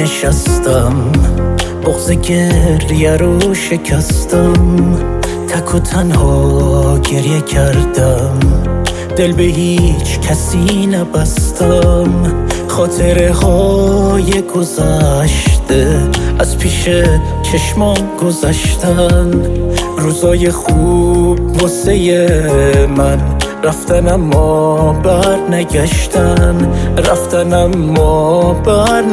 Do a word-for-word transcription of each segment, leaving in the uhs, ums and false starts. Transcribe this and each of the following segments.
نشستم، بغض گریه رو شکستم، تک و تنها گریه کردم، دل به هیچ کسی نبستم. خاطره های گذشته از پیش چشمام گذشتن، روزای خوب واسه من رفتن اما بر نگشتن، رفتن اما بر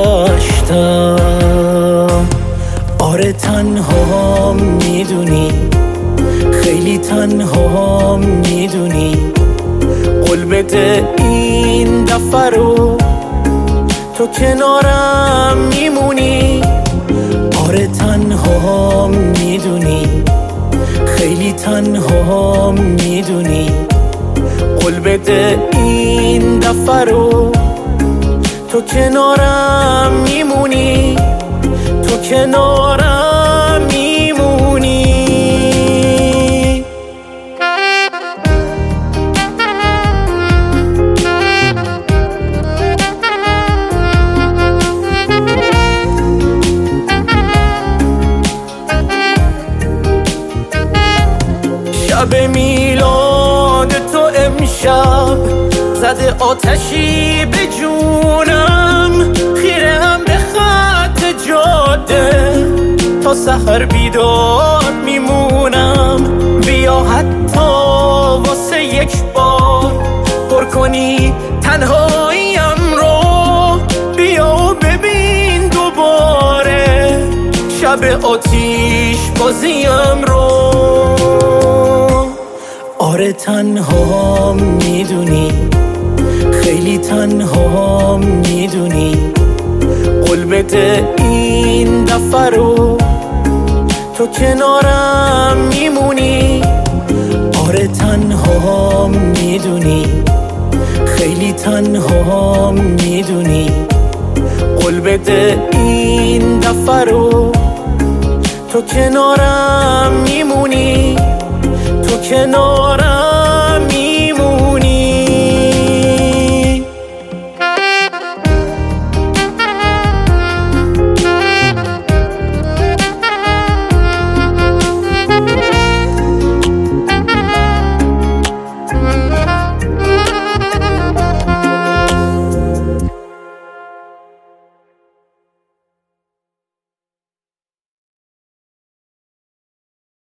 نگشتن. آره تنها میدونی، خیلی تنها میدونی، قول بده این دفعه رو تو کنارم میمونی. آره تنها میدونی، خیلی تنها میدونی، قول بده این دفعه رو تو کنارم میمونی، تو کنارم میمونی. شب میلاد تو امشب زده آتشی به جونم، خیره هم به خط جاده تا سحر بیدار میمونم. بیا حتی واسه یک بار پر کنی تنهاییم رو، بیا و ببین دوباره شب آتیش بازیم رو. آره تنها میدونی، خیلی تنها میدونی، قول بده این دفعه رو تو کنارم میمونی. آره تنها میدونی، خیلی تنها میدونی، قول بده این دفعه رو تو کنارم میمونی، تو کنارم